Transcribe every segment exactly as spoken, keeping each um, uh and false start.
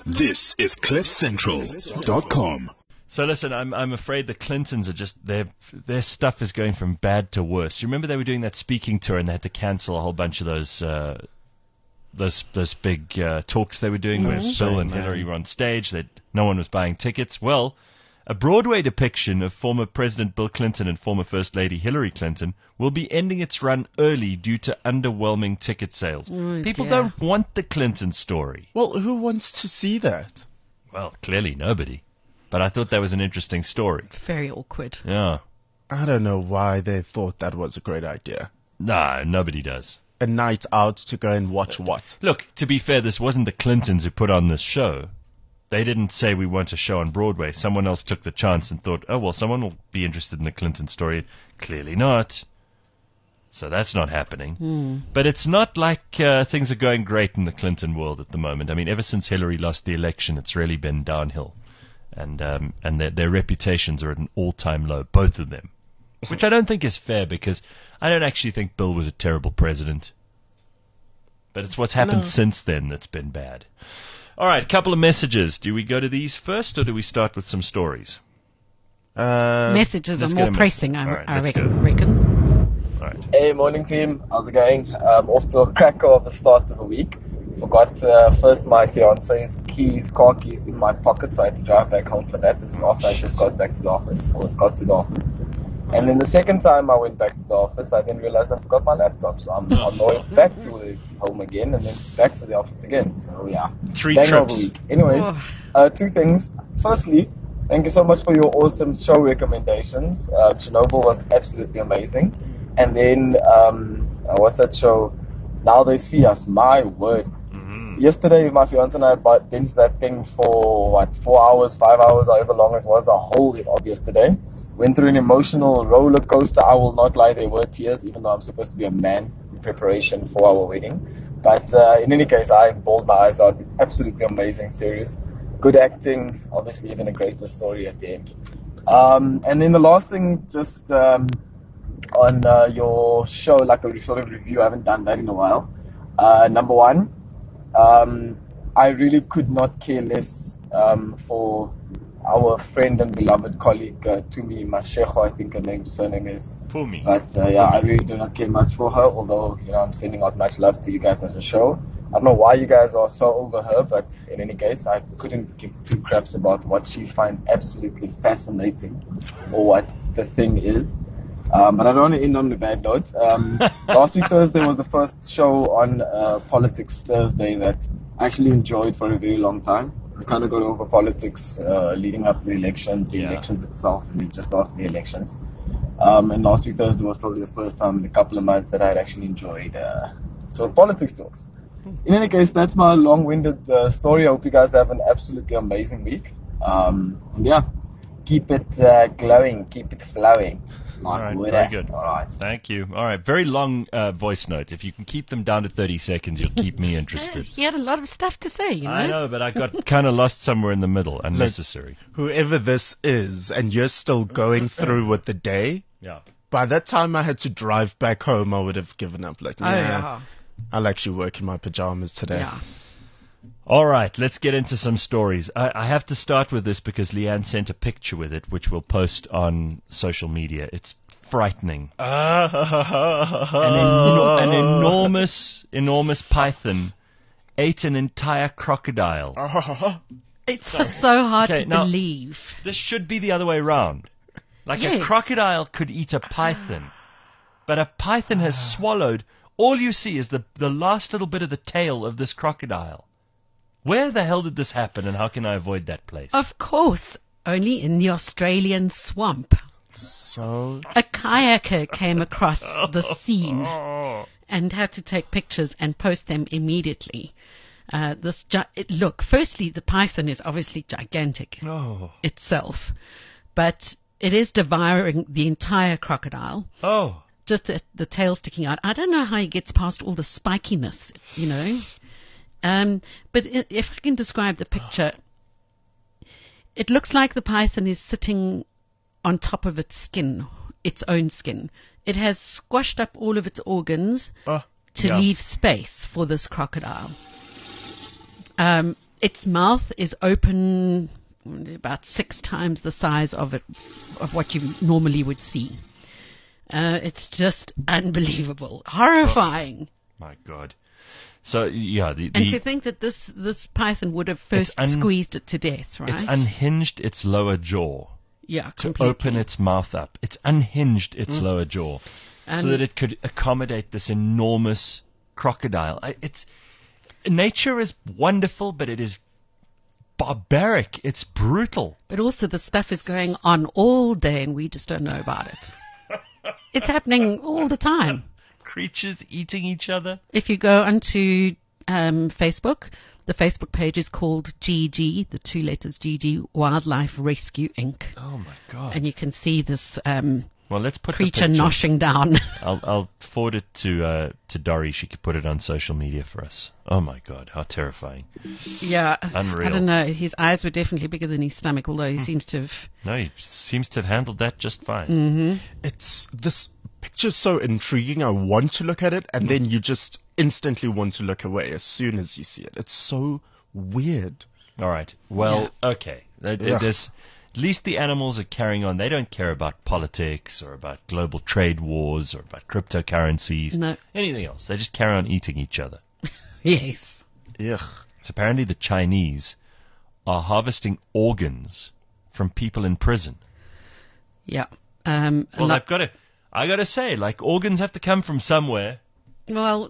This is cliff central dot com. So listen, I'm I'm afraid the Clintons are just, their their stuff is going from bad to worse. You remember they were doing that speaking tour and they had to cancel a whole bunch of those uh, those those big uh, talks they were doing Mm-hmm. where Bill and Hillary were on stage. That no one was buying tickets. Well, a Broadway depiction of former President Bill Clinton and former First Lady Hillary Clinton will be ending its run early due to underwhelming ticket sales. Oh, People dear. don't want the Clinton story. Well, who wants to see that? Well, clearly nobody. But I thought that was an interesting story. Very awkward. Yeah. I don't know why they thought that was a great idea. No, nobody does. A night out to go and watch what? Look, to be fair, this wasn't the Clintons who put on this show. They didn't say we want a show on Broadway. Someone else took the chance and thought, oh, well, someone will be interested in the Clinton story. Clearly not. So that's not happening. Hmm. But it's not like uh, things are going great in the Clinton world at the moment. I mean, ever since Hillary lost the election, it's really been downhill. And um, and their, their reputations are at an all-time low, both of them. Which I don't think is fair, because I don't actually think Bill was a terrible president. But it's what's happened No. since then that's been bad. All right, a couple of messages. Do we go to these first, or do we start with some stories? Uh, Messages are let's more get a pressing, message. I, All right, I let's reckon. go. reckon. All right. Hey, morning team. How's it going? Um, off to a cracker of a start of the week. Forgot uh, first my fiance's keys, car keys in my pocket, so I had to drive back home for that. This is after I just got back to the office, or got to the office. And then the second time I went back to the office, I then realized I forgot my laptop. So I'm on my way back to the home again, and then back to the office again. So yeah, Three Hangover trips. week. Anyways, Oh. uh, two things. Firstly, thank you so much for your awesome show recommendations. Uh, Chernobyl was absolutely amazing. And then, um, uh, what's that show? Now They See Us. My word. Yesterday, my fiance and I bought- binged that thing for, what, four hours, five hours, however long it was, the whole of yesterday. Went through an emotional roller coaster. I will not lie, there were tears, even though I'm supposed to be a man in preparation for our wedding. But uh, in any case, I bawled my eyes out. Absolutely amazing series. Good acting, obviously even a greater story at the end. Um, and then the last thing, just um, on uh, your show, like a sort of review, I haven't done that in a while. Uh, number one, um, I really could not care less um, for our friend and beloved colleague, uh, Tumi Mashego, I think her name, surname is. Pumi. But uh, yeah, I really do not care much for her, although, you know, I'm sending out much love to you guys as a show. I don't know why you guys are so over her, but in any case, I couldn't give two craps about what she finds absolutely fascinating, or what the thing is. Um, but I don't want to end on a bad note. Um, last week Thursday was the first show on uh, Politics Thursday that I actually enjoyed for a very long time. We kind of got over politics uh, leading up to the elections, the Yeah. elections itself, and then just after the elections. Um, and last week Thursday was probably the first time in a couple of months that I had actually enjoyed uh, sort of politics talks. In any case, that's my long-winded uh, story. I hope you guys have an absolutely amazing week. Um, and yeah, keep it uh, glowing, keep it flowing. All right, Like very water. good. All right. Thank you. All right, very long uh, voice note. If you can keep them down to thirty seconds, you'll keep me interested. He had a lot of stuff to say, you know. I know, but I got kind of lost somewhere in the middle. Unnecessary. whoever this is, and you're still going through with the day, Yeah. by that time I had to drive back home, I would have given up. Like, Oh, nah, yeah. I'll actually work in my pajamas today. Yeah. All right, let's get into some stories. I, I have to start with this because Leanne sent a picture with it, which we'll post on social media. It's frightening. An, eno- an enormous, enormous python ate an entire crocodile. It's just so hard Okay, to now- believe. This should be the other way around. Like a Yes. crocodile could eat a python, but a python has swallowed. All you see is the the last little bit of the tail of this crocodile. Where the hell did this happen, and how can I avoid that place? Of course, only in the Australian swamp. So, A kayaker came across the scene and had to take pictures and post them immediately. Uh, this gi- it, look, firstly, the python is obviously gigantic Oh, itself, but it is devouring the entire crocodile. oh, Just the, the tail sticking out. I don't know how he gets past all the spikiness, you know. Um, but i- if I can describe the picture, it looks like the python is sitting on top of its skin, its own skin. It has squashed up all of its organs uh, to Yeah. leave space for this crocodile. Um, its mouth is open about six times the size of it of what you normally would see. Uh, it's just unbelievable, horrifying. Oh, my God. So yeah, the, the and to think that this this python would have first un- squeezed it to death, right? It's unhinged its lower jaw yeah, to completely. open its mouth up. It's unhinged its Mm. lower jaw And so that it could accommodate this enormous crocodile. I, it's nature is wonderful, but it is barbaric. It's brutal. But also the stuff is going on all day and we just don't know about it. It's happening all the time. Creatures eating each other. If you go onto um, Facebook, the Facebook page is called G G, the two letters G G, Wildlife Rescue Incorporated. Oh my God. And you can see this um, Well, let's put creature the picture. noshing down. I'll, I'll forward it to uh, to Dory. She could put it on social media for us. Oh my God, how terrifying! Yeah, Unreal. I don't know. His eyes were definitely bigger than his stomach, although he seems to have. No, he seems to have handled that just fine. Mm-hmm. It's this picture's so intriguing. I want to look at it, and then you just instantly want to look away as soon as you see it. It's so weird. All right. Well, okay. There- there- Yeah. There's at least the animals are carrying on. They don't care about politics or about global trade wars or about cryptocurrencies. No. Anything else. They just carry on eating each other. Yes. Ugh. So apparently the Chinese are harvesting organs from people in prison. Yeah. Um, a Well, lot- I've got to, I got to say, like, organs have to come from somewhere. well,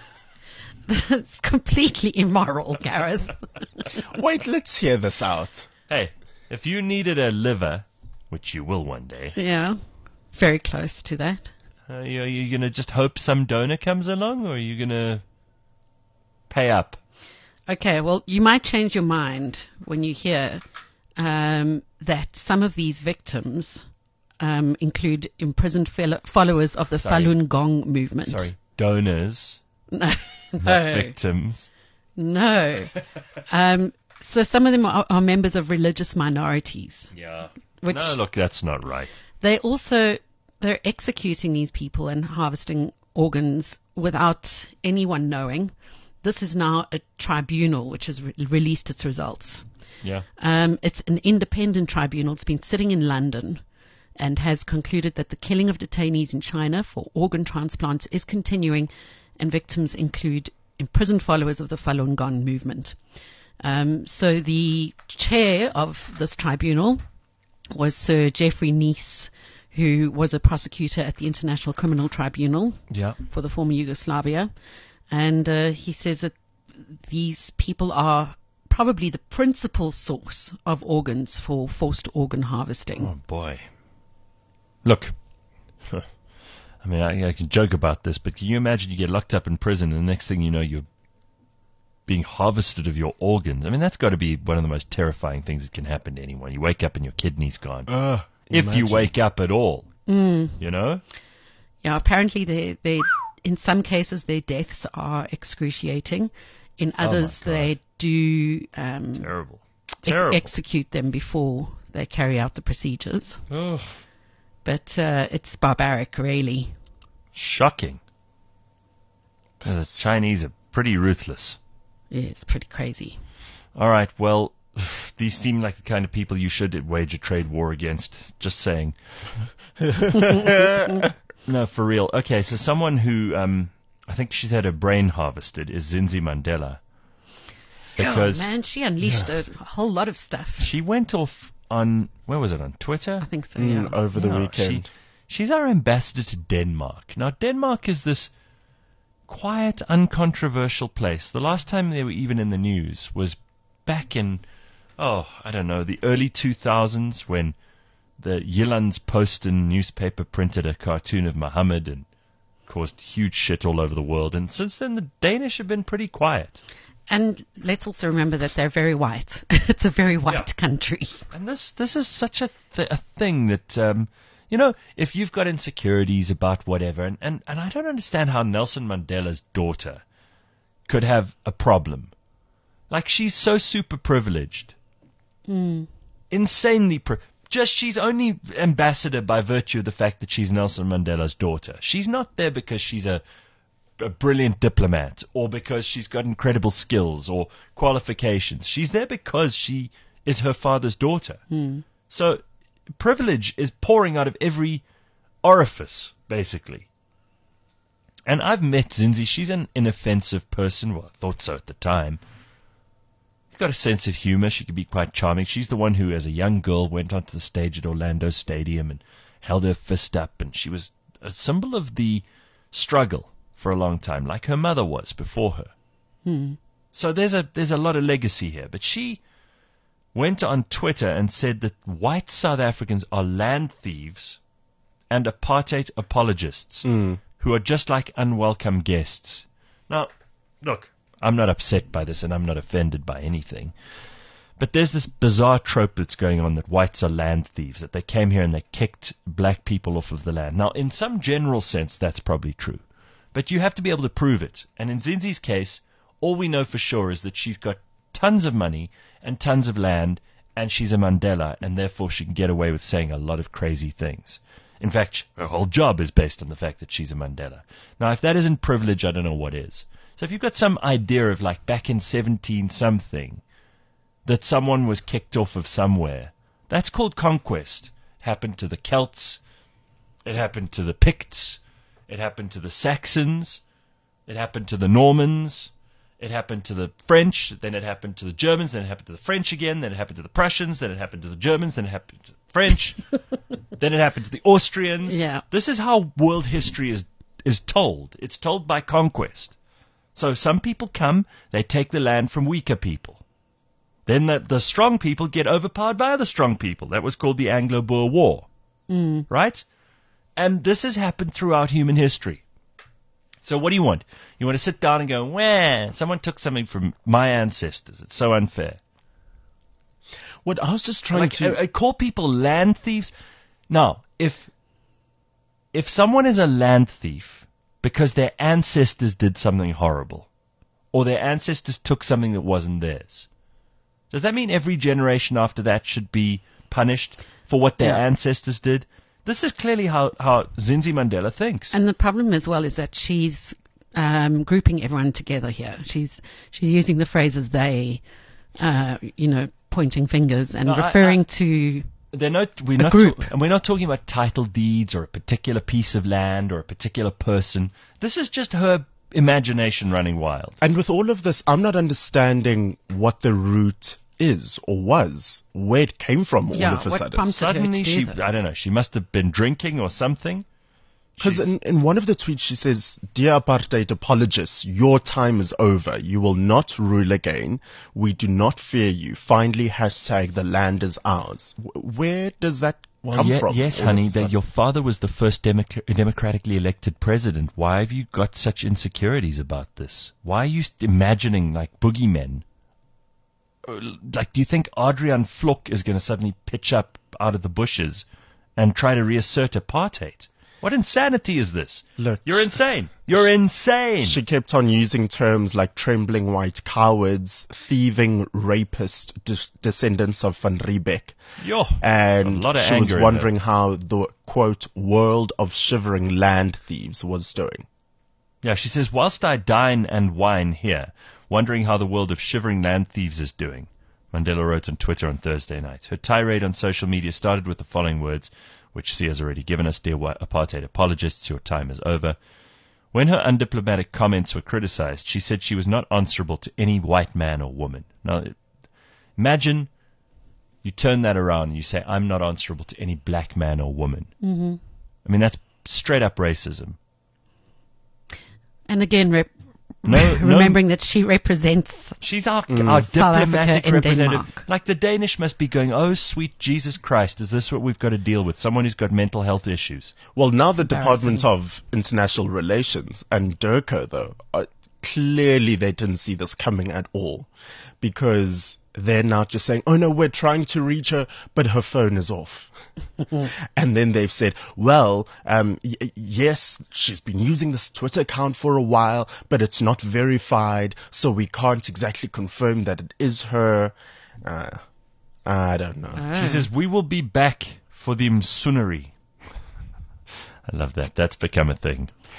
it's completely immoral, Gareth. Wait, let's hear this out. Hey, if you needed a liver, which you will one day, Yeah. Very close to that. uh, you, are you going to just hope some donor comes along, or are you going to pay up? Okay, well, you might change your mind when you hear um, that some of these victims um, include imprisoned fellow- followers of the Sorry. Falun Gong movement. Sorry, donors, No. not No. victims. No. um, so some of them are, are members of religious minorities. Yeah. Which- no, look, that's not right. They also, they're executing these people and harvesting organs without anyone knowing. This is now a tribunal which has re- released its results. Yeah. Um, it's an independent tribunal. It's been sitting in London and has concluded that the killing of detainees in China for organ transplants is continuing, and victims include imprisoned followers of the Falun Gong movement. Um, so the chair of this tribunal was Sir Geoffrey Nice, who was a prosecutor at the International Criminal Tribunal Yeah. for the former Yugoslavia. And uh, he says that these people are probably the principal source of organs for forced organ harvesting. Oh, boy. Look, I mean, I, I can joke about this, but can you imagine you get locked up in prison and the next thing you know you're being harvested of your organs? I mean, that's got to be one of the most terrifying things that can happen to anyone. You wake up and your kidney's gone. Uh, if you imagine. wake up at all, Mm. you know? Yeah, apparently they, they, in some cases their deaths are excruciating. In Oh, my others God. they do um, Terrible. ex- Terrible. execute them before they carry out the procedures. Ugh. But uh, it's barbaric, really. Shocking. Yeah, the Chinese are pretty ruthless. Yeah, it's pretty crazy. All right, well, these seem like the kind of people you should wage a trade war against. Just saying. No, for real. Okay, so someone who, um, I think she's had her brain harvested is Zinzi Mandela. Because oh, man, she unleashed a whole lot of stuff. she went off on, where was it, on Twitter? I think so, yeah. Mm, over the Yeah, weekend. She, she's our ambassador to Denmark. Now, Denmark is this quiet, uncontroversial place. The last time they were even in the news was back in, oh, I don't know, the early two thousands when the Jyllands-Posten newspaper printed a cartoon of Muhammad and caused huge shit all over the world. And since then, the Danish have been pretty quiet. And let's also remember that they're very white. It's a very white Yeah. country. And this this is such a, th- a thing that, um, you know, if you've got insecurities about whatever, and, and, and I don't understand how Nelson Mandela's daughter could have a problem. Like, she's so super privileged. Mm. Insanely pri- Just, she's only ambassador by virtue of the fact that she's Nelson Mandela's daughter. She's not there because she's a a brilliant diplomat or because she's got incredible skills or qualifications. She's there because she is her father's daughter. Mm. So privilege is pouring out of every orifice, basically. And I've met Zinzi. She's an inoffensive person. Well, I thought so at the time. She's got a sense of humor. She can be quite charming. She's the one who, as a young girl, went onto the stage at Orlando Stadium and held her fist up. And she was a symbol of the struggle for a long time, like her mother was before her. Hmm. So there's a there's a lot of legacy here. But she went on Twitter and said that white South Africans are land thieves and apartheid apologists. Mm. Who are just like unwelcome guests. Now, look, I'm not upset by this and I'm not offended by anything. But there's this bizarre trope that's going on that whites are land thieves, that they came here and they kicked black people off of the land. Now, in some general sense, that's probably true. But you have to be able to prove it. And in Zinzi's case, all we know for sure is that she's got tons of money and tons of land and she's a Mandela and therefore she can get away with saying a lot of crazy things. In fact, her whole job is based on the fact that she's a Mandela. Now, if that isn't privilege, I don't know what is. So if you've got some idea of, like, back in seventeen something, that someone was kicked off of somewhere, that's called conquest. It happened to the Celts. It happened to the Picts. It happened to the Saxons. It happened to the Normans. It happened to the French. Then it happened to the Germans. Then it happened to the French again. Then it happened to the Prussians. Then it happened to the Germans. Then it happened to the French. Then it happened to the Austrians. Yeah. This is how world history is is told. It's told by conquest. So some people come, they take the land from weaker people. Then the, the strong people get overpowered by other strong people. That was called the Anglo-Boer War. Mm. Right? And this has happened throughout human history. So what do you want? You want to sit down and go, wah, someone took something from my ancestors. It's so unfair. What I was just trying Like, to... I, I call people land thieves. Now, if if someone is a land thief because their ancestors did something horrible, or their ancestors took something that wasn't theirs, does that mean every generation after that should be punished for what their Yeah. ancestors did? This is clearly how, how Zinzi Mandela thinks. And the problem as well is that she's um, grouping everyone together here. She's she's using the phrases they, uh, you know, pointing fingers and No, I- referring I- to They're not, we're a not group. and we're not talking about title deeds or a particular piece of land or a particular person. This is just her imagination running wild. And with all of this, I'm not understanding what the root is or was, where it came from all Yeah, of a what sudden. prompted her to Suddenly do she, this. I don't know, she must have been drinking or something. Because She's- in, in one of the tweets she says, "Dear apartheid apologists, your time is over. You will not rule again. We do not fear you. Finally, hashtag the land is ours." W- Where does that come Ye- from? yes, all of honey, a that sudden? your father was the first democ- democratically elected president. Why have you got such insecurities about this? Why are you imagining like boogeymen? Uh, Like, do you think Adrian Vlok is going to suddenly pitch up out of the bushes and try to reassert apartheid? What insanity is this? Look, You're insane. You're insane. She kept on using terms like trembling white cowards, thieving rapist des- descendants of Van Riebeck. Yo, And a lot of she was anger in wondering how the, quote, world of shivering land thieves was doing. Yeah, she says, whilst I dine and wine here, wondering how the world of shivering land thieves is doing. Mandela wrote on Twitter on Thursday night. Her tirade on social media started with the following words, which she has already given us: "Dear white apartheid apologists, your time is over." When her undiplomatic comments were criticized, she said she was not answerable to any white man or woman. Now, imagine you turn that around and you say, I'm not answerable to any black man or woman. Mm-hmm. I mean, that's straight up racism. And again, rep- No, no. remembering that she represents She's our, Mm. our South Africa diplomatic in representative. Denmark. Like the Danish must be going, oh, sweet Jesus Christ, is this what we've got to deal with? Someone who's got mental health issues. Well, now the Embarrassing. Department of International Relations and DIRCO, though, are, clearly they didn't see this coming at all, because they're now just saying, oh no, we're trying to reach her, but her phone is off. And then they've said, well, um, y- yes, she's been using this Twitter account for a while, but it's not verified, so we can't exactly confirm that it is her. Uh, I don't know. Ah. She says, we will be back for the Msunari. I love that. That's become a thing.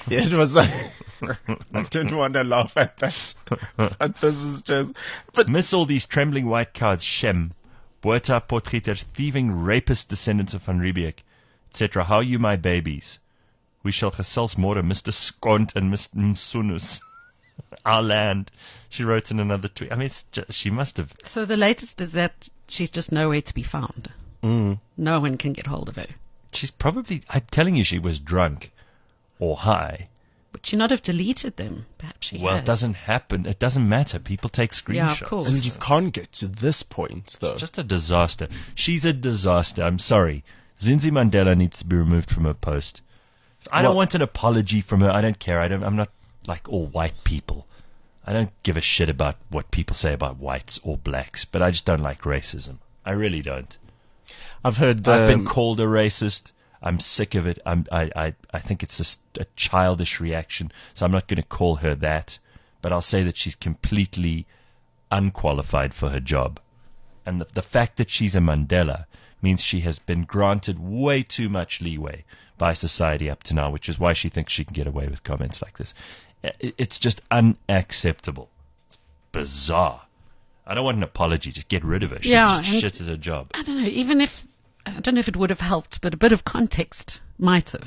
It was like, I didn't want to laugh at that. But this is just, but Miss all these trembling white cows, Shem, Botha, Potgieter, thieving, rapist descendants of Van Riebeeck, et cetera. How are you, my babies? We shall gesels more, Mister Skont and Mister Msunus. Our land. She wrote in another tweet. I mean, it's just, she must have. So the latest is that she's just nowhere to be found. mm, No one can get hold of her. She's probably. I'm telling you, she was drunk or high. Would she not have deleted them? Perhaps she Well, has. it doesn't happen. It doesn't matter. People take screenshots. Yeah, of course. and you can't get to this point though. Just a disaster. She's a disaster. I'm sorry. Zinzi Mandela needs to be removed from her post. I Well- don't want an apology from her. I don't care. I don't, I'm not like all white people. I don't give a shit about what people say about whites or blacks, but I just don't like racism. I really don't. I've heard the, I've been called a racist. I'm sick of it. I'm, I, I, I think it's just a childish reaction, so I'm not going to call her that, but I'll say that she's completely unqualified for her job. And the, the fact that she's a Mandela means she has been granted way too much leeway by society up to now, which is why she thinks she can get away with comments like this. I- It's just unacceptable. It's bizarre. I don't want an apology. Just get rid of her. She's Yeah, just and- shit at her job. I don't know, even if, I don't know if it would have helped, but a bit of context might have.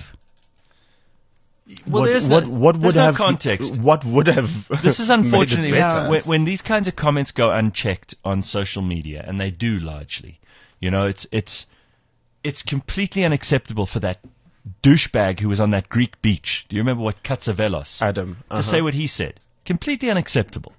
Well, what, there's what, no, what would there's no have context. What would have This is made it unfortunately better? when, when these kinds of comments go unchecked on social media, and they do largely. You know, it's it's it's completely unacceptable for that douchebag who was on that Greek beach. Do you remember what Katsavelos Adam to uh-huh. say what he said? Completely unacceptable.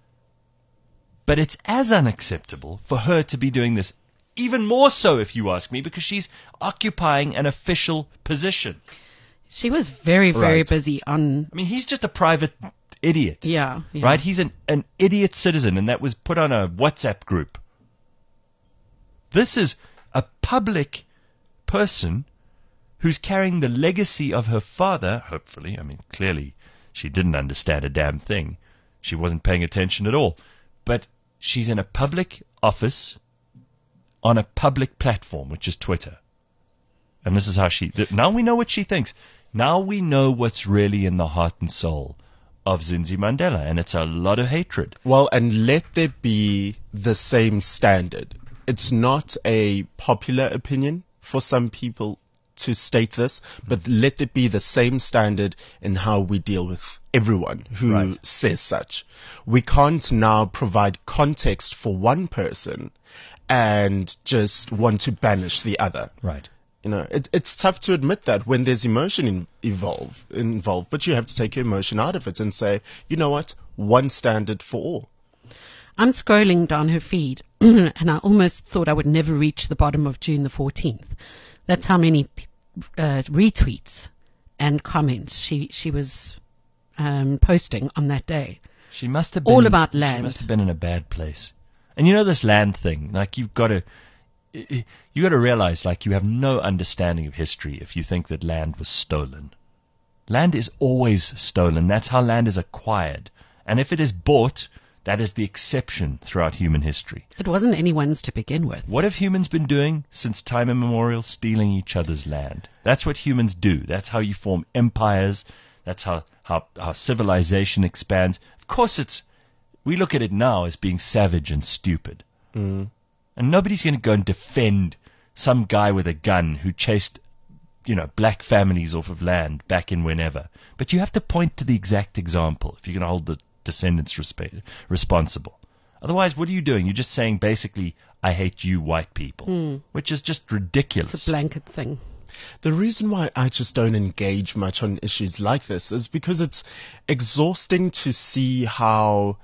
But it's as unacceptable for her to be doing this, even more so, if you ask me, because she's occupying an official position. She was very, very Right. busy on, I mean, he's just a private idiot. yeah, yeah. Right? He's an, an idiot citizen, and that was put on a WhatsApp group. This is a public person who's carrying the legacy of her father, hopefully. I mean, clearly she didn't understand a damn thing. She wasn't paying attention at all. But she's in a public office on a public platform, which is Twitter. And this is how she... th- Now we know what she thinks. Now we know what's really in the heart and soul of Zinzi Mandela, and it's a lot of hatred. Well, and let there be the same standard. It's not a popular opinion for some people to state this, but let there be the same standard in how we deal with everyone who Right. says such. We can't now provide context for one person and just want to banish the other. Right. You know, it, it's tough to admit that when there's emotion in, evolve, involved, but you have to take your emotion out of it and say, you know what, one standard for all. I'm scrolling down her feed, and I almost thought I would never reach the bottom of June the fourteenth. That's how many uh, retweets and comments she she was um, posting on that day. She must have been All about She land. must have been in a bad place. And you know this land thing, like you've got to, you got to realize, like you have no understanding of history if you think that land was stolen. Land is always stolen. That's how land is acquired. And if it is bought, that is the exception throughout human history. It wasn't anyone's to begin with. What have humans been doing since time immemorial? Stealing each other's land. That's what humans do. That's how you form empires. That's how, how, how civilization expands. Of course, it's we look at it now as being savage and stupid. Mm. And nobody's going to go and defend some guy with a gun who chased, you know, black families off of land back in whenever. But you have to point to the exact example if you're going to hold the descendants resp- responsible. Otherwise, what are you doing? You're just saying basically, I hate you white people, Mm. which is just ridiculous. It's a blanket thing. The reason why I just don't engage much on issues like this is because it's exhausting to see how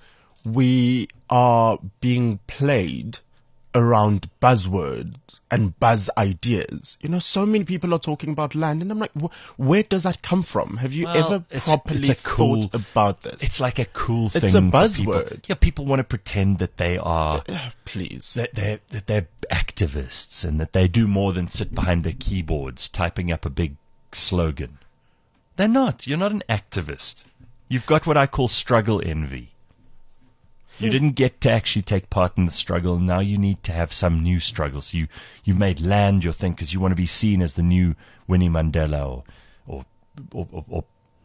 we are being played around buzzwords and buzz ideas. You know, so many people are talking about land, and I'm like, wh- where does that come from? Have you Well, ever it's- properly it's a cool- thought about this? It's like a cool thing. It's a for buzzword. People. Yeah, people want to pretend that they are Ugh, please. that they're that they're activists and that they do more than sit behind their keyboards typing up a big slogan. They're not. You're not an activist. You've got what I call struggle envy. You didn't get to actually take part in the struggle, and now you need to have some new struggle. So you, you made land your thing because you want to be seen as the new Winnie Mandela or or, or, or, or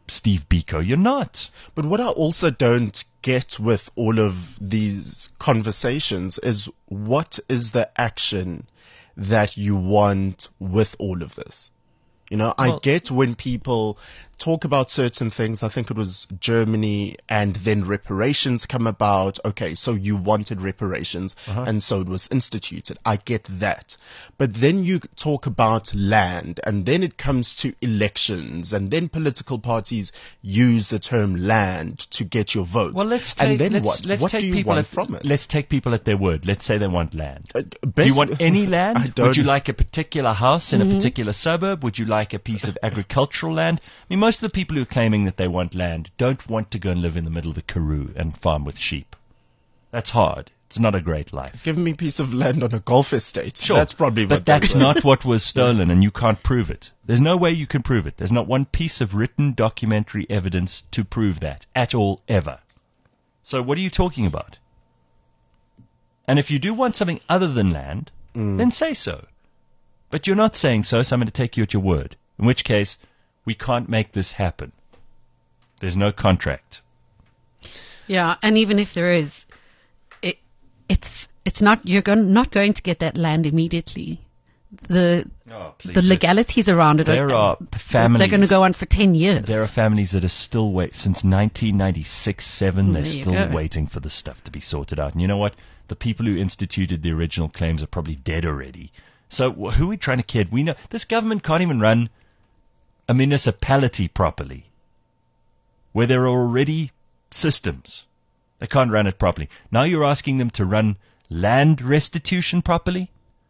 Steve Biko. You're not. But what I also don't get with all of these conversations is what is the action that you want with all of this? You know, I Well- get when people talk about certain things. I think it was Germany, and then reparations come about. Okay, so you wanted reparations, and so it was instituted. I get that. But then you talk about land, and then it comes to elections, and then political parties use the term land to get your votes. Well, let's take, and then let's, what? let's what take do you people want at, from it? Let's take people at their word. Let's say they want land. Uh, Do best- you want any I land? don't. Would you like a particular house in a particular suburb? Would you like a piece of agricultural land? I mean, most of the people who are claiming that they want land don't want to go and live in the middle of the Karoo and farm with sheep. That's hard. It's not a great life. Give me a piece of land on a golf estate. Sure. That's probably but what they that's want. not what was stolen, and you can't prove it. There's no way you can prove it. There's not one piece of written documentary evidence to prove that at all, ever. So what are you talking about? And if you do want something other than land, then say so. But you're not saying so, so I'm going to take you at your word. In which case, we can't make this happen. There's no contract. Yeah, and even if there is, it, it's it's not you're going, not going to get that land immediately. The Oh, please. the legalities around it There are families. they're going to go on for ten years. There are families that are still wait since nineteen ninety-six, seven. They're There you still go. waiting for the stuff to be sorted out. And you know what? The people who instituted the original claims are probably dead already. So wh- who are we trying to kid? We know this government can't even run a municipality properly, where there are already systems. They can't run it properly. Now you're asking them to run land restitution properly?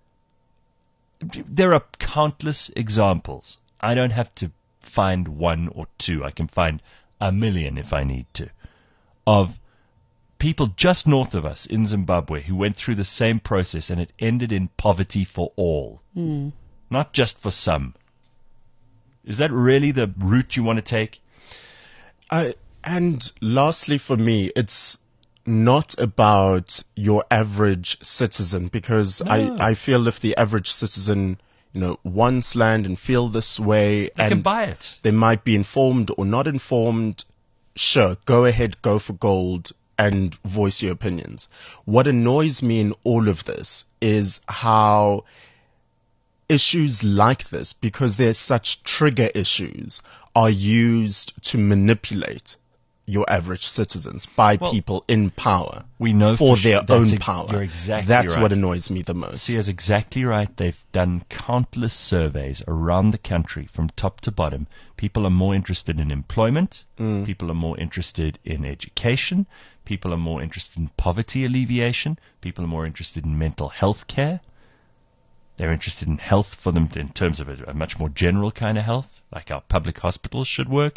There are countless examples. I don't have to find one or two. I can find a million if I need to, of people just north of us in Zimbabwe who went through the same process and it ended in poverty for all, Mm. not just for some. Is that really the route you want to take? I, and lastly, for me, it's not about your average citizen, because No. I, I feel if the average citizen, you know, wants land and feel this way, They and can buy it. they might be informed or not informed, sure, go ahead, go for gold and voice your opinions. What annoys me in all of this is how issues like this, because they're such trigger issues, are used to manipulate your average citizens by Well, people in power We know for for their sure- that's own ex- power. You're exactly That's right. what annoys me the most. Sia's exactly right. They've done countless surveys around the country from top to bottom. People are more interested in employment. Mm. People are more interested in education. People are more interested in poverty alleviation. People are more interested in mental health care. They're interested in health for them in terms of a, a much more general kind of health, like our public hospitals should work.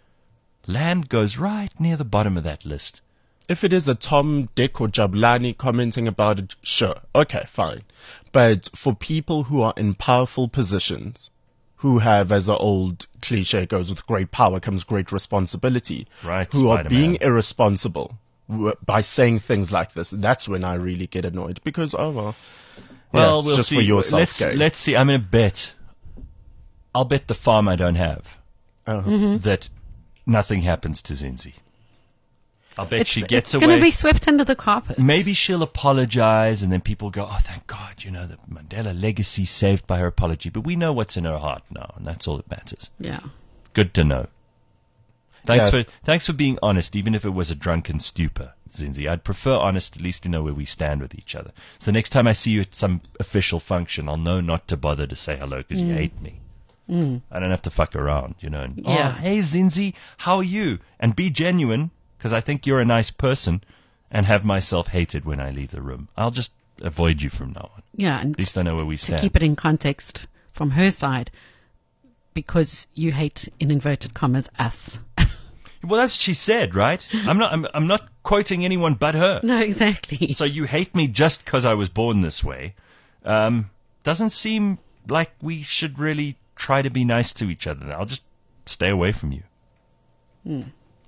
Land goes right near the bottom of that list. If it is a Tom, Dick, or Jabulani commenting about it, sure, okay, fine. But for people who are in powerful positions, who have, as the old cliche goes, with great power comes great responsibility, Right, who are Spider-Man. being irresponsible w- by saying things like this, that's when I really get annoyed. Because, oh well, yeah, Well, it's we'll just see. for your let's, self-gain. let's see. I'm going to bet. I'll bet the farm I don't have Uh, that nothing happens to Zinzi. I'll bet it's she gets it's going away. to be swept under the carpet. Maybe she'll apologize, and then people go, "Oh, thank God, you know, the Mandela legacy saved by her apology." But we know what's in her heart now, and that's all that matters. Yeah. Good to know. Thanks Yeah. for thanks for being honest, even if it was a drunken stupor, Zinzi. I'd prefer honest. At least we know where we stand with each other. So the next time I see you at some official function, I'll know not to bother to say hello because you hate me. Mm. I don't have to fuck around, you know. And, Yeah. Oh, hey, Zinzi, how are you? And be genuine, because I think you're a nice person, and have myself hated when I leave the room. I'll just avoid you from now on. Yeah, and At least I know where we to stand. keep it in context from her side, because you hate, in inverted commas, us. Well, that's what she said, right? I'm not. I'm, I'm not quoting anyone but her. No, exactly. So you hate me just because I was born this way. Um, doesn't seem like we should really try to be nice to each other. I'll just stay away from you. Hmm.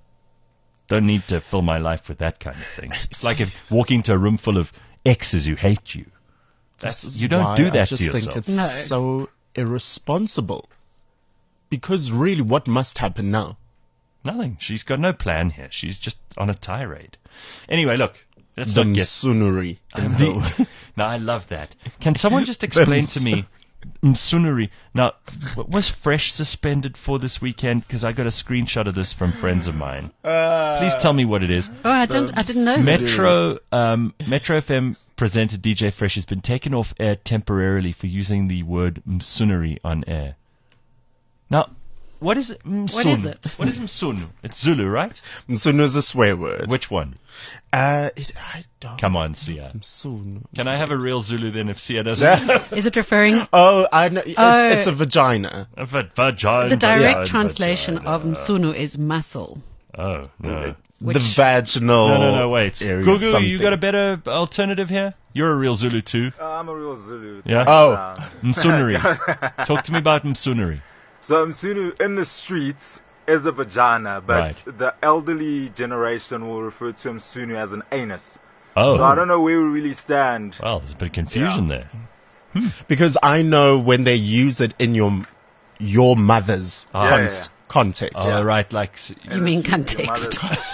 Don't need to fill my life with that kind of thing. It's like if walking into a room full of exes who hate you. That's, This is you don't why do I that just to think yourself. it's No. so irresponsible. Because really, what must happen now? Nothing. She's got no plan here. She's just on a tirade. Anyway, look. Let's The not get... Msunuri. I'm the- no, I love that. Can someone just explain to me Msunuri? Now, what was Fresh suspended for this weekend? Because I got a screenshot of this from friends of mine. Uh, Please tell me what it is. Oh, I didn't. I didn't know that. Metro, um, Metro F M presenter D J Fresh has been taken off air temporarily for using the word Msunuri on air. Now, what is it? Msun? What is it? What is Msunu? It's Zulu, right? Msunu is a swear word. Which one? Uh, it, I don't. Come on, Sia. Msunu. Can I have a real Zulu then if Sia doesn't? Is it referring? Oh, I know. It's, Oh. it's a vagina. A va- vagina. The direct vagina, translation vagina. of Msunu is muscle. Oh, no. Which- The vaginal. No, no, no, wait. area, Gugu, you something. got a better alternative here? You're a real Zulu too. Uh, I'm a real Zulu. Yeah? Oh. Uh, Msunuri. Talk to me about Msunuri. so Msunu in the streets is a vagina, but Right. the elderly generation will refer to Msunu as an anus. Oh. So I don't know where we really stand. Well, there's a bit of confusion Yeah. there. Because I know when they use it in your your mother's Ah. Yeah, const- yeah. context. Oh, right, like, s- You mean Your context? mother's-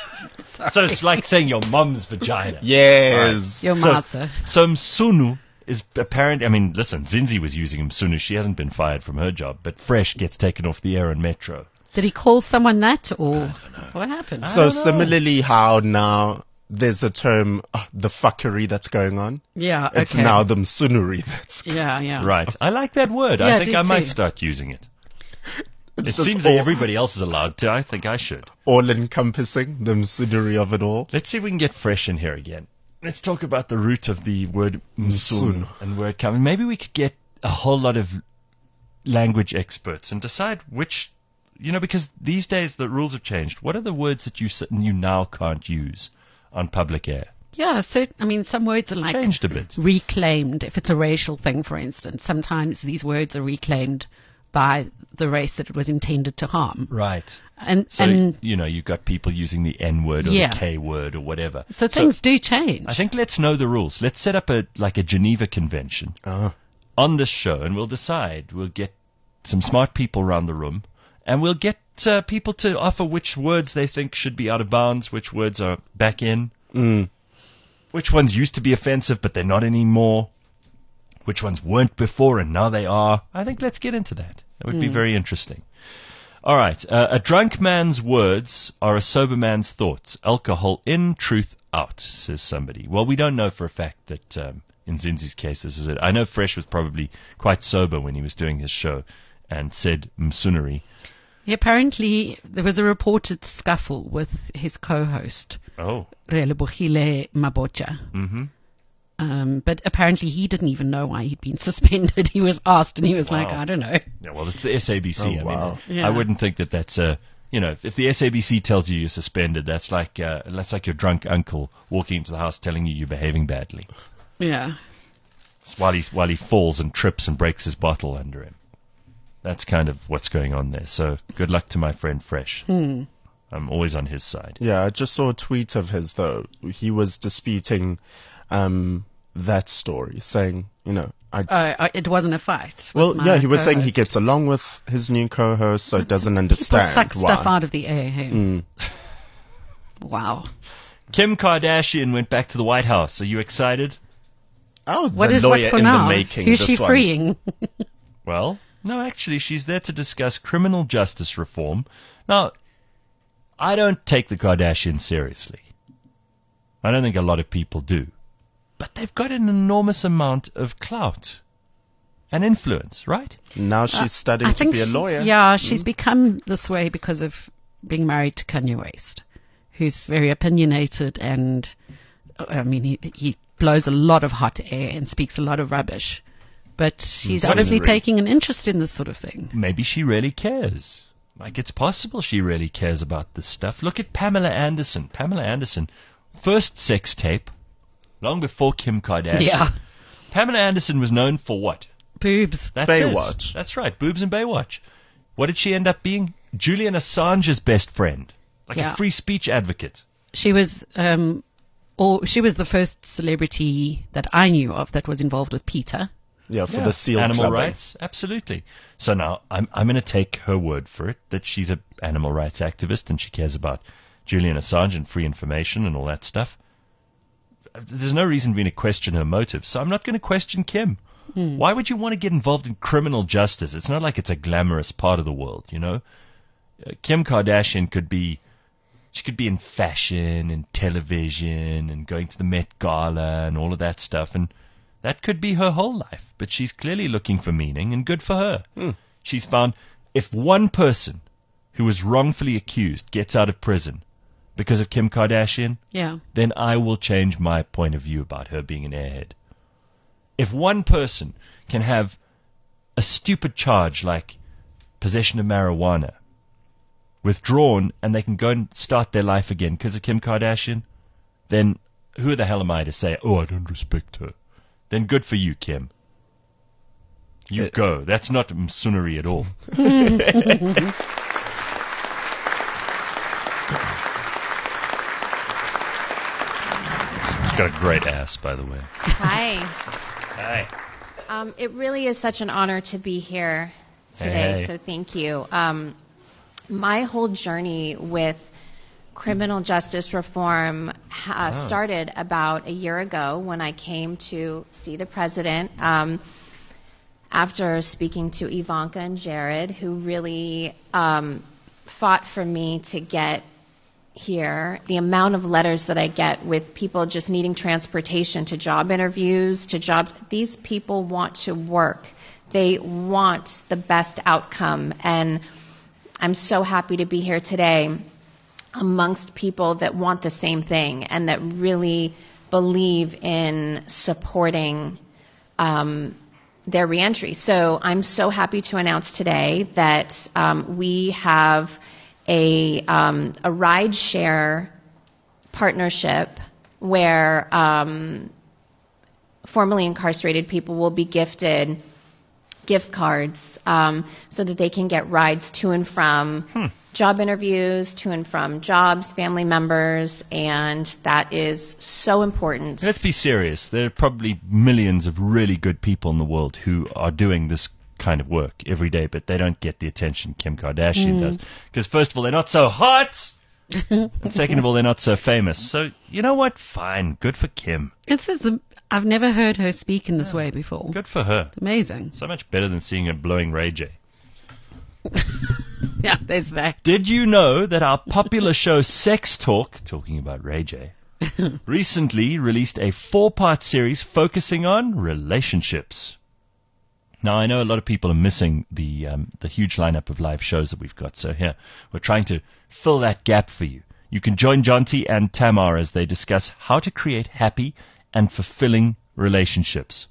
so it's like saying your mum's vagina. Yes. Your So, mother. so Msunu is apparent. I mean, listen, Zinzi was using Msunu. She hasn't been fired from her job, but Fresh gets taken off the air on Metro. Did he call someone that, or what happened? So don't know. similarly, how now there's the term uh, the fuckery that's going on. yeah. It's okay. now the msunuri. That's Yeah. Yeah. Right. I like that word. Yeah, I I think do I might too. start using it. it's It just seems all, that everybody else is allowed to. I think I should. all encompassing the msunuri of it all. Let's see if we can get Fresh in here again. Let's talk about the root of the word msun Msun. and where it comes. Maybe we could get a whole lot of language experts and decide which, you know, because these days the rules have changed. What are the words that you s- you now can't use on public air? Yeah. So I mean, some words are like Changed a bit. reclaimed. If it's a racial thing, for instance, sometimes these words are reclaimed by the race that it was intended to harm. Right. And So, and you know, you've got people using the N word or Yeah. the K word or whatever. so things do change. I think let's know the rules. Let's set up a like a Geneva Convention Uh, on this show, and we'll decide. We'll get some smart people around the room, and we'll get uh, people to offer which words they think should be out of bounds, which words are back in, mm. which ones used to be offensive but they're not anymore, which ones weren't before and now they are. I think let's get into that. That would be very interesting. All right. Uh, a drunk man's words are a sober man's thoughts. Alcohol in, truth out, says somebody. Well, we don't know for a fact that um, in Zinzi's case this is it. I know Fresh was probably quite sober when he was doing his show and said msunuri. Yeah, apparently, there was a reported scuffle with his co-host, Oh. Relebohile Mabocha. Mm-hmm. Um, but apparently he didn't even know why he'd been suspended. He was asked and he was like, Wow. I don't know. Yeah, well, it's the S A B C. Oh, I wow. mean, Yeah. I wouldn't think that that's a, you know, if, if the S A B C tells you you're suspended, that's like uh, that's like your drunk uncle walking into the house telling you you're behaving badly. Yeah. It's while he's while he falls and trips and breaks his bottle under him. That's kind of what's going on there. So good luck to my friend Fresh. Hmm. I'm always on his side. Yeah, I just saw a tweet of his though. He was disputing um, that story, saying, you know, I. Uh, I- it wasn't a fight. with well, my yeah, he was saying he co-host. gets along with his new co-host, so doesn't People understand suck why. stuff out of the air. Hey? Mm. Wow. Kim Kardashian went back to the White House. Are you excited? Oh, What the is lawyer what for in now? the making. Who's this she one. freeing? Well, no, actually, she's there to discuss criminal justice reform. Now, I don't take the Kardashians seriously. I don't think a lot of people do. But they've got an enormous amount of clout and influence, right? Now she's studying I to think be a she- lawyer. Yeah, she's become this way because of being married to Kanye West, who's very opinionated and, I mean, he, he blows a lot of hot air and speaks a lot of rubbish. But she's Mm. obviously Scenery. taking an interest in this sort of thing. Maybe she really cares. Like, it's possible she really cares about this stuff. Look at Pamela Anderson. Pamela Anderson, first sex tape, long before Kim Kardashian. Yeah. Pamela Anderson was known for what? Boobs. That's Baywatch. it. That's right, boobs and Baywatch. What did she end up being? Julian Assange's best friend, like Yeah. a free speech advocate. She was, um, or she was the first celebrity that I knew of that was involved with PETA. Yeah, for Yeah, the seal animal clubbing. rights, absolutely. So now I'm I'm going to take her word for it that she's an animal rights activist and she cares about Julian Assange and free information and all that stuff. There's no reason for me to question her motives, so I'm not going to question Kim. Hmm. Why would you want to get involved in criminal justice? It's not like it's a glamorous part of the world, you know. Uh, Kim Kardashian could be, she could be in fashion and television and going to the Met Gala and all of that stuff, and that could be her whole life. But she's clearly looking for meaning, and good for her. Hmm. She's found if one person who was wrongfully accused gets out of prison because of Kim Kardashian, Yeah. then I will change my point of view about her being an airhead. If one person can have a stupid charge like possession of marijuana withdrawn and they can go and start their life again because of Kim Kardashian, then who the hell am I to say, oh, I don't respect her? Then good for you, Kim. You Uh, go. That's not Msunari at all. She's got a great ass, by the way. Hi. Hi. Um, it really is such an honor to be here today, Hey. so thank you. Um, my whole journey with criminal justice reform ha- Oh. started about a year ago when I came to see the president um, after speaking to Ivanka and Jared, who really um, fought for me to get here. The amount of letters that I get with people just needing transportation to job interviews, to jobs, these people want to work. They want the best outcome. And I'm so happy to be here today amongst people that want the same thing and that really believe in supporting um, their reentry. So I'm so happy to announce today that um, we have a um, a ride share partnership where um, formerly incarcerated people will be gifted gift cards um, so that they can get rides to and from Hmm. job interviews, to and from jobs, family members, and that is so important. Let's be serious. There are probably millions of really good people in the world who are doing this kind of work every day, but they don't get the attention Kim Kardashian does. Because first of all, they're not so hot, and second of all, they're not so famous. So, you know what? Fine. Good for Kim. This is the. I've never heard her speak in this way before. Good for her. Amazing. So much better than seeing her blowing Ray J. Yeah, there's that. Did you know that our popular show Sex Talk, talking about Ray J, recently released a four-part series focusing on relationships? Now, I know a lot of people are missing the um, the huge lineup of live shows that we've got, so here, we're trying to fill that gap for you. You can join Jonty and Tamar as they discuss how to create happy and fulfilling relationships,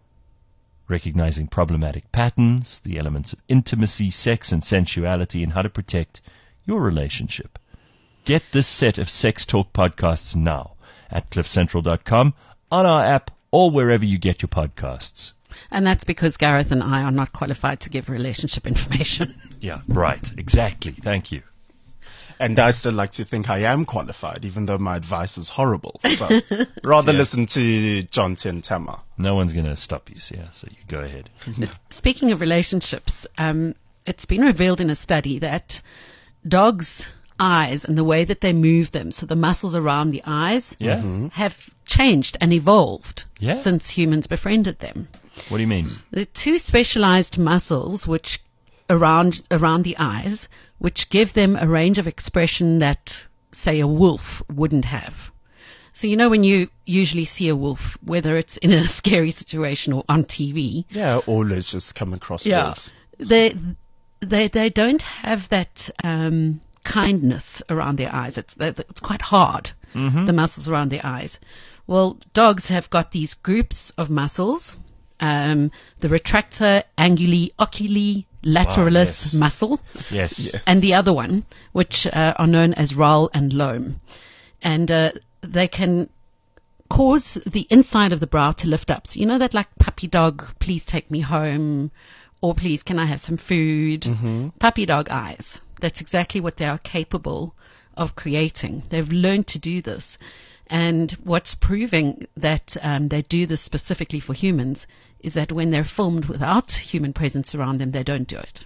recognizing problematic patterns, the elements of intimacy, sex, and sensuality, and how to protect your relationship. Get this set of Sex Talk podcasts now at cliff central dot com, on our app, or wherever you get your podcasts. And that's because Gareth and I are not qualified to give relationship information. Yeah, right. Exactly. Thank you. And I still like to think I am qualified, even though my advice is horrible. So rather Yeah. listen to John T and Tamar. No one's going to stop you, Sia, so you go ahead. Speaking of relationships, um, it's been revealed in a study that dogs' eyes and the way that they move them, so the muscles around the eyes, Yeah? have changed and evolved Yeah. since humans befriended them. What do you mean? The two specialized muscles which around around the eyes, which give them a range of expression that, say, a wolf wouldn't have. So you know when you usually see a wolf, whether it's in a scary situation or on T V, Yeah, always just come across yeah, wolves. they they they don't have that um, kindness around their eyes. It's it's quite hard. The muscles around their eyes. Well, dogs have got these groups of muscles. Um, the retractor anguli oculi lateralis yes. muscle, Yes. and the other one, which uh, are known as rale and loam, and uh, they can cause the inside of the brow to lift up. So you know that like puppy dog, please take me home, or please can I have some food? Puppy dog eyes. That's exactly what they are capable of creating. They've learned to do this. And what's proving that um, they do this specifically for humans is that when they're filmed without human presence around them, they don't do it.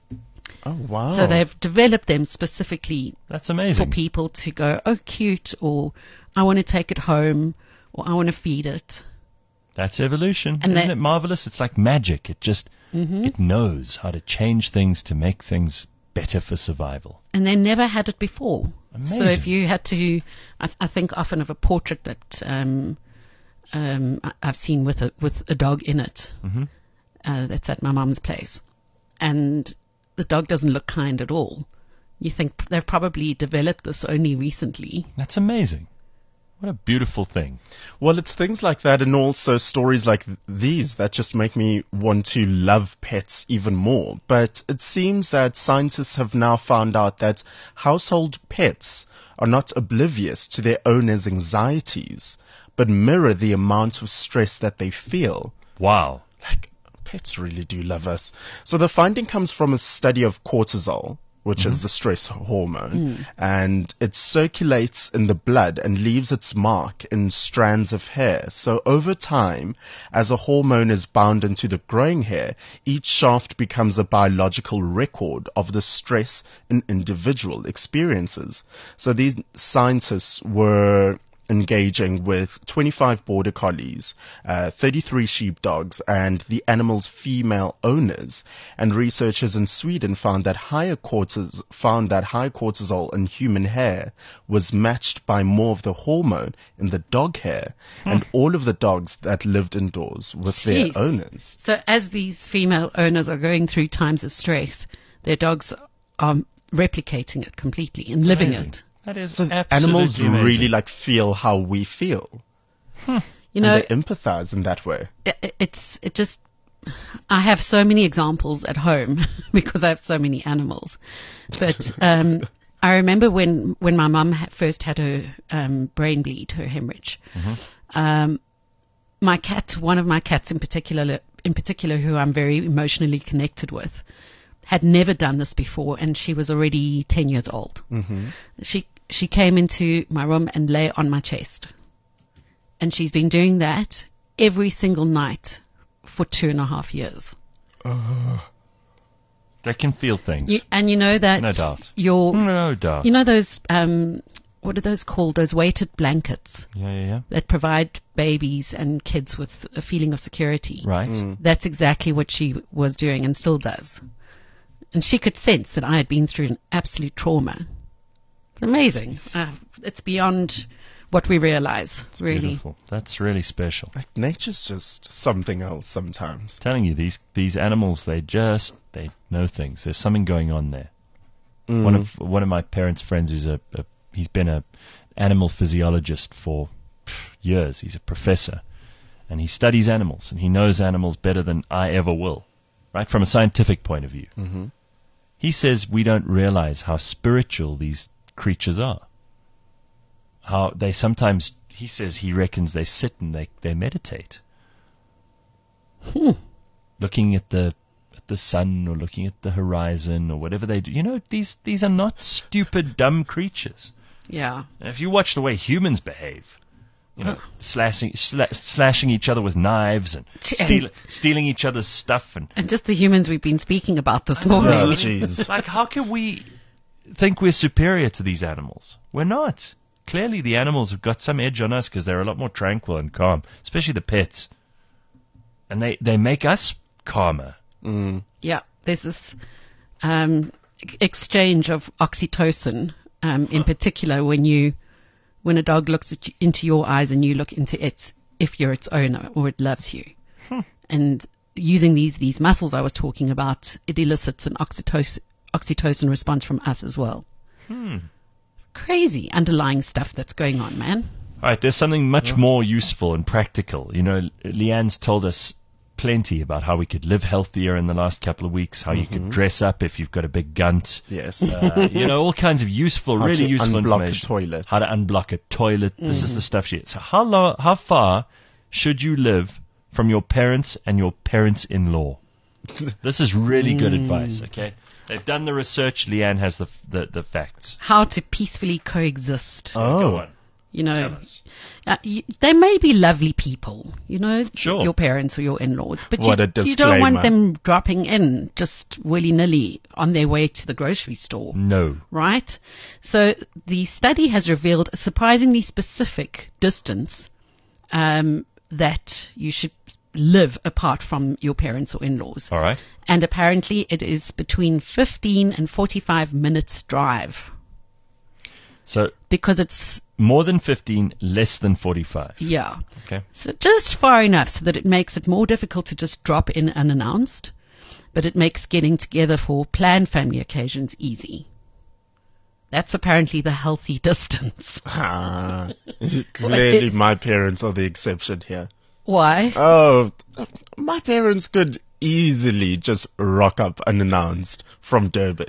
Oh, wow. So they've developed them specifically That's for amazing. people to go, oh, cute, or I want to take it home, or I want to feed it. That's evolution. And Isn't they- it marvelous? It's like magic. It just, Mm-hmm. it knows how to change things to make things better for survival. And they never had it before. Amazing. So if you had to, I, I think often of a portrait that um, um, I- I've seen with a with a dog in it. Mhm. Uh, that's at my mum's place, and the dog doesn't look kind at all. You think they've probably developed this only recently. That's amazing. What a beautiful thing. Well, it's things like that and also stories like th- these that just make me want to love pets even more. But it seems that scientists have now found out that household pets are not oblivious to their owners' anxieties, but mirror the amount of stress that they feel. Wow. Like, pets really do love us. So the finding comes from a study of cortisol, which is the stress hormone, and it circulates in the blood and leaves its mark in strands of hair. So over time, as a hormone is bound into the growing hair, each shaft becomes a biological record of the stress an individual experiences. So these scientists were engaging with twenty-five border collies, uh, thirty-three sheepdogs, and the animals' female owners. And researchers in Sweden found that higher cortis- found that high cortisol in human hair was matched by more of the hormone in the dog hair, and all of the dogs that lived indoors with their Jeez. owners. So as these female owners are going through times of stress, their dogs are replicating it completely and living Amazing. it. That is So absolutely animals amazing. really like feel how we feel. You And know, they empathize in that way. it, it's it just I have so many examples at home because I have so many animals. But um, I remember when when my mum ha- first had her um, brain bleed, her hemorrhage. Um, my cat, one of my cats in particular, in particular, who I'm very emotionally connected with, had never done this before, and she was already ten years old. Mm-hmm. She she came into my room and lay on my chest. And she's been doing that every single night for two and a half years. They can feel things. You, and you know that No doubt. your, No doubt. you know those, um, what are those called? Those weighted blankets Yeah, yeah, yeah. that provide babies and kids with a feeling of security. Right. That's exactly what she was doing and still does. And she could sense that I had been through an absolute trauma. It's amazing. Uh, it's beyond what we realize, really. Beautiful. That's really special. Like nature's just something else sometimes. Telling you, these these animals, they just they know things. There's something going on there. One of one of my parents' friends, who's a, a he's been a animal physiologist for pff, years. He's a professor, and he studies animals, and he knows animals better than I ever will, right? From a scientific point of view. Mhm. He says we don't realize how spiritual these creatures are. How they sometimes, he says, he reckons they sit and they they meditate, Hmm. looking at the at the sun or looking at the horizon or whatever they do. You know, these these are not stupid, dumb creatures. Yeah. And if you watch the way humans behave, you know, slashing sla- slashing each other with knives and steal, stealing each other's stuff, and And just the humans we've been speaking about this Oh, morning. jeez. like, how can we think we're superior to these animals? We're not. Clearly, the animals have got some edge on us because they're a lot more tranquil and calm, especially the pets. And they, they make us calmer. Mm. Yeah, there's this um, e- exchange of oxytocin, um, in particular when you, when a dog looks at you, into your eyes and you look into its, if you're its owner or it loves you. And using these these muscles I was talking about, it elicits an oxytocin oxytocin response from us as well. Hmm. Crazy underlying stuff that's going on, man. All right, there's something much more useful and practical. You know, Leanne's told us plenty about how we could live healthier in the last couple of weeks, how you could dress up if you've got a big gunt. Yes. Uh, you know, all kinds of useful, How really to useful unblock a information. toilet. How to unblock a toilet. This is the stuff she. So how long, how far should you live from your parents and your parents-in-law? This is really good advice. Okay, they've done the research. Leanne has the the, the facts. How to peacefully coexist. Go Oh. on. You know, Tell us. uh, you, they may be lovely people, you know, Sure. your parents or your in-laws, but What you, a you don't want disclaimer. them dropping in just willy-nilly on their way to the grocery store. No. Right? So the study has revealed a surprisingly specific distance um, that you should live apart from your parents or in-laws. All right. And apparently it is between fifteen and forty-five minutes drive So because it's, more than fifteen, less than forty-five. yeah. Okay. So just far enough so that it makes it more difficult to just drop in unannounced, but it makes getting together for planned family occasions easy. That's apparently the healthy distance. Ah, clearly my parents are the exception here. Why? Oh, my parents could easily just rock up unannounced from Durban.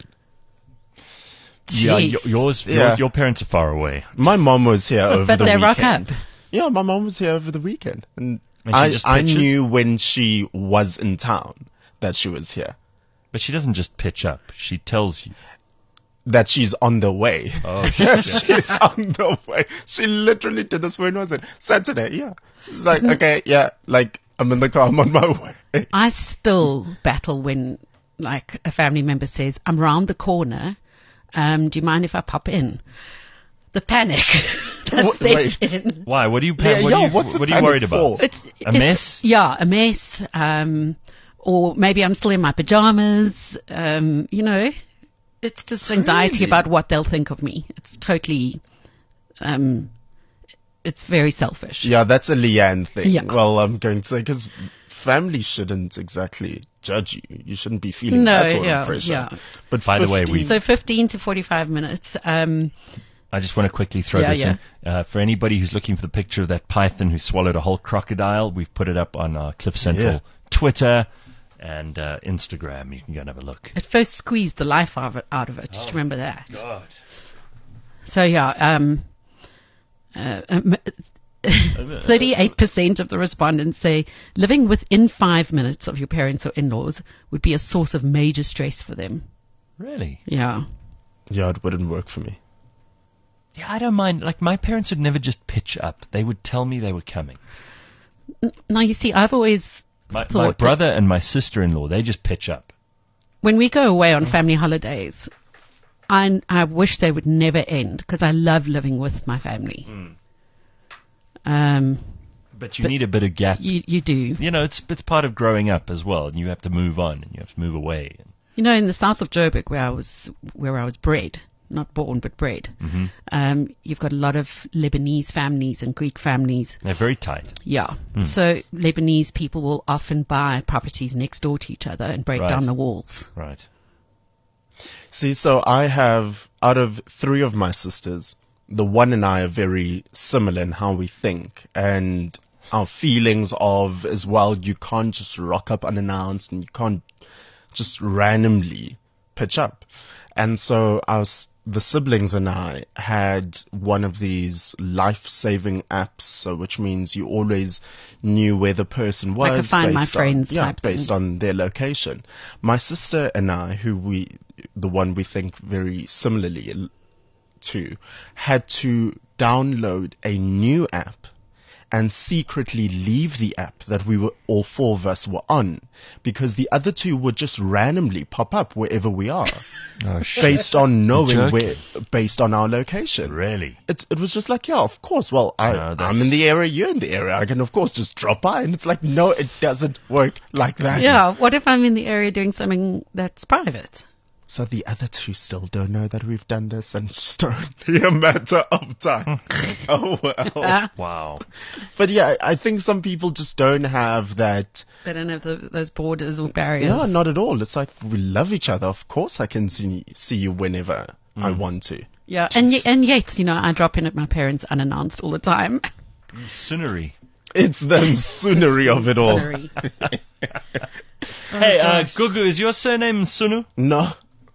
Yeah, Jeez. y- yours, Yeah. Your, your parents are far away. My mom was here over But the they weekend. rock up. Yeah, my mom was here over the weekend. And, And she I, just I pitches? knew when she was in town that she was here. But she doesn't just pitch up. She tells you. That she's on the way. Oh, shit. She's on the way. She literally did this. When was it? Saturday, yeah. She's like, okay, yeah, like, I'm in the car, I'm on my way. I still battle when, like, a family member says, I'm round the corner. Um, do you mind if I pop in? The panic. What- That's wait. set in. Why? What are you, Yeah, what yeah, are you, what's the what are you panic worried about? for? It's A it's- mess? Yeah, a mess. Um, or maybe I'm still in my pajamas. Um, you know, it's just anxiety Really? about what they'll think of me. It's totally, um, it's very selfish. Yeah, that's a Leanne thing. Yeah. Well, I'm going to say, because family shouldn't exactly judge you. You shouldn't be feeling No, that sort yeah, of pressure. yeah. But By the way, we- fifteen So fifteen to forty-five minutes. Um, I just want to quickly throw Yeah, this yeah. in. Uh, for anybody who's looking for the picture of that python who swallowed a whole crocodile, we've put it up on our Cliff Central Yeah. Twitter and uh, Instagram. You can go and have a look. it first squeezed the life out of it. Out of it. Just remember that. God. So yeah, um, uh, um, thirty-eight percent of the respondents say living within five minutes of your parents or in-laws would be a source of major stress for them. Really? Yeah. Yeah, it wouldn't work for me. Yeah, I don't mind. Like, my parents would never just pitch up. They would tell me they were coming. Now you see, I've always My, my thought that brother and my sister-in-law, they just pitch up. when we go away on family holidays, I, I wish they would never end because I love living with my family. Um, But you But need a bit of gap. you, you do. You know, it's it's part of growing up as well, and you have to move on, and you have to move away. You know, in the south of Joburg, where I was, where I was bred, not born but bred, Mm-hmm. um, you've got a lot of Lebanese families and Greek families. They're very tight. Yeah. Hmm. So Lebanese people will often buy properties next door to each other and break Right. down the walls. Right. See, so I have, out of three of my sisters, the one and I are very similar in how we think and our feelings of as well. You can't just rock up unannounced and you can't just randomly pitch up. And so our, s- the siblings and I had one of these life-saving apps, so which means you always knew where the person was. Like a Find My based on- Friends yeah, type based thing. on their location. My sister and I, who we, the one we think very similarly l- to, had to download a new app and secretly leave the app that we were, all four of us were on, because the other two would just randomly pop up wherever we are, Oh, shit. based on knowing Jerk. where, based on our location. Really? It, it was just like, yeah, of course. Well, I, No, I'm that's- in the area, you're in the area. I can, of course, just drop by. And it's like, no, it doesn't work like that. Yeah. What if I'm in the area doing something that's private? So the other two still don't know that we've done this, and it's just only a matter of time. Oh, well. Ah, Wow. But yeah, I think some people just don't have that. they don't have the, those borders or barriers. Yeah, not at all. It's like, we love each other. Of course I can see, see you whenever I want to. Yeah, and y- and yet, you know, I drop in at my parents unannounced all the time. Soonery. It's the soonery of it all. Sorry. Hey, uh, Gugu, is your surname Sunu? No.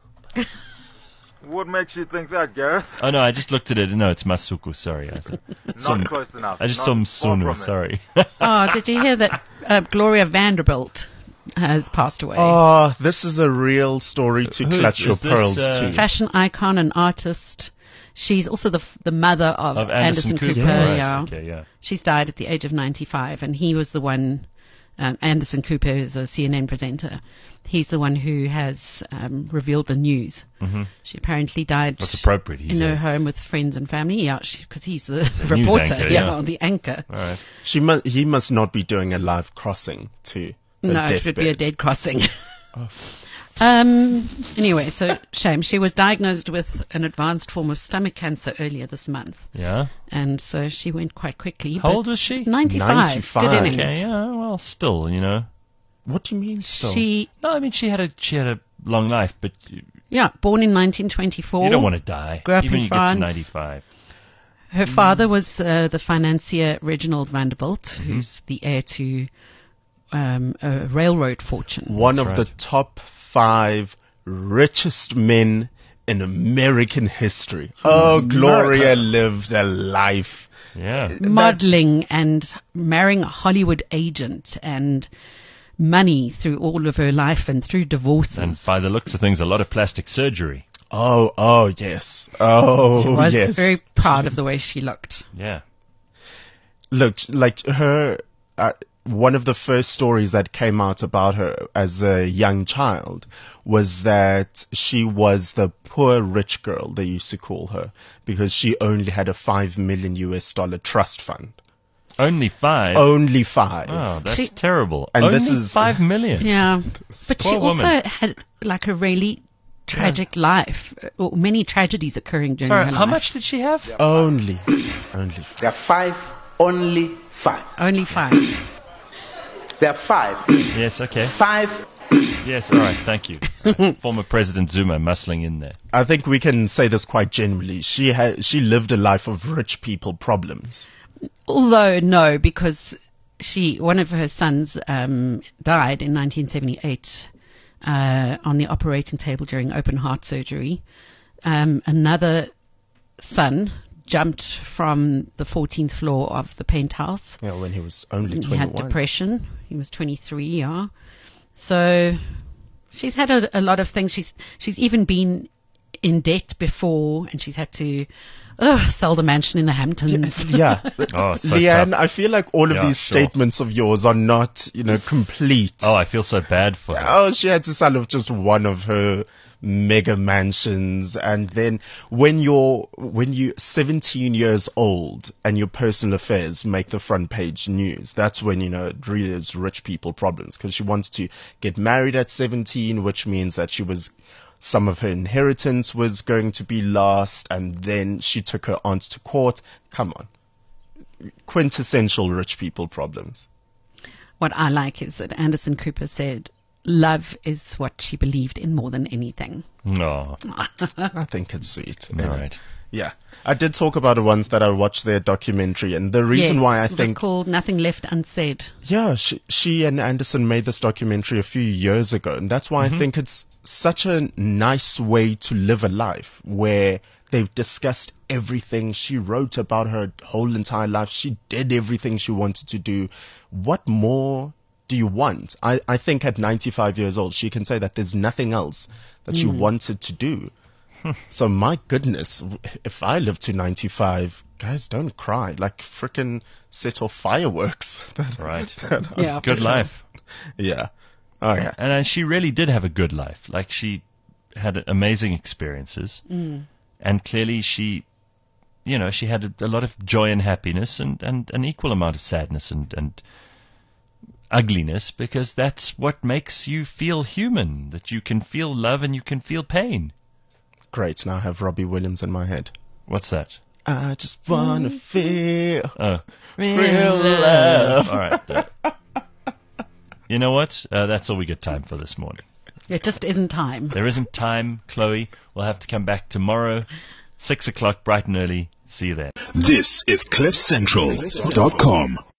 What makes you think that, Gareth? Oh, no, I just looked at it. No, it's Masuku. Sorry. I, Not Some- close enough. I just Not saw him far Sunu. from it. Sorry. Oh, did you hear that uh, Gloria Vanderbilt has passed away? Oh, this is a real story to Who is- clutch your is this, pearls uh, to. Fashion icon and artist. She's also the f- the mother of, Of Anderson, Cooper. Cooper. Right. Yeah. Okay, yeah. She's died at the age of ninety-five, and he was the one. Um, Anderson Cooper is a C N N presenter. He's the one who has um, revealed the news. Mm-hmm. She apparently died What's appropriate? He's in her a, home with friends and family. Yeah, because he's the a news reporter. anchor, yeah, yeah. the anchor. all right. She mu- he must not be doing a live crossing to her No, it would be a deathbed. dead crossing. um. Anyway, so shame. She was diagnosed with an advanced form of stomach cancer earlier this month, Yeah. and so she went quite quickly. How but old was she? ninety-five. ninety-five. Good innings. Okay, yeah. Well, still, you know. What do you mean still? She, No, I mean she had a she had a long life, but you, yeah, born in nineteen twenty-four. you don't want to die, Grew up even in when you France. get to ninety-five. Her father was uh, the financier Reginald Vanderbilt, Mm-hmm. who's the heir to um, a railroad fortune. One That's of right. the top five richest men in American history. Oh, Gloria lived a life. Yeah. Modeling and marrying a Hollywood agent and money through all of her life and through divorces. And by the looks of things, a lot of plastic surgery. Oh, oh, yes. Oh, she was yes. very proud of the way she looked. Yeah. Look, like her, uh, one of the first stories that came out about her as a young child was that she was the poor rich girl, they used to call her, because she only had a five million U S dollar trust fund. Only five. Only five. Oh, that's She- terrible. And Only this is- five million. Yeah. But Poor she also woman. had like a really tragic life, uh, or many tragedies occurring during Sorry, her how life. much did she have? Only. Only. There are five, only five. Only five. There are five. Yes, okay. Five. Yes, all right, thank you. Former President Zuma muscling in there. I think we can say this quite generally. She had, she lived a life of rich people problems. Although no, because she one of her sons um, died in nineteen seventy-eight uh, on the operating table during open heart surgery. Um, another son jumped from the fourteenth floor of the penthouse. Yeah, when he was only He had twenty-one. depression. He was twenty-three. Yeah, so she's had a, a lot of things. She's she's even been in debt before, and she's had to ugh, sell the mansion in the Hamptons. Yeah. Oh, it's so Leanne, tough. I feel like all of Yeah, these sure. statements of yours are not, you know, complete. Oh, I feel so bad for her. Oh, she had to sell off just one of her mega mansions. And then when you're, when you seventeen years old and your personal affairs make the front page news, that's when, you know, it really is rich people problems. Because she wanted to get married at seventeen, which means that she was, some of her inheritance was going to be lost. And then she took her aunt to court. Come on. Quintessential rich people problems. What I like is that Anderson Cooper said, love is what she believed in more than anything. No. I think it's sweet. All right. Yeah. I did talk about it once that I watched their documentary, and the reason Yes, why I it was think, called Nothing Left Unsaid. yeah, she, she and Anderson made this documentary a few years ago, and that's why I think it's such a nice way to live a life where they've discussed everything. She wrote about her whole entire life. She did everything she wanted to do. What more do you want? I, I think at ninety-five years old, she can say that there's nothing else that she wanted to do. So my goodness, if I live to ninety-five, guys, don't cry. Like frickin' set off fireworks. Right. Yeah. Good life. Yeah. Oh yeah. And uh, she really did have a good life. Like, she had amazing experiences. Mm. And clearly she, you know, she had a, a lot of joy and happiness and, and an equal amount of sadness and, and ugliness, because that's what makes you feel human, that you can feel love and you can feel pain. Great. Now I have Robbie Williams in my head. What's that? I just wanna feel Oh, real love. all right. uh, you know what? Uh, that's all we got time for this morning. It just isn't time. There isn't time, Chloe. We'll have to come back tomorrow, six o'clock, bright and early. See you then. This is cliff central dot com.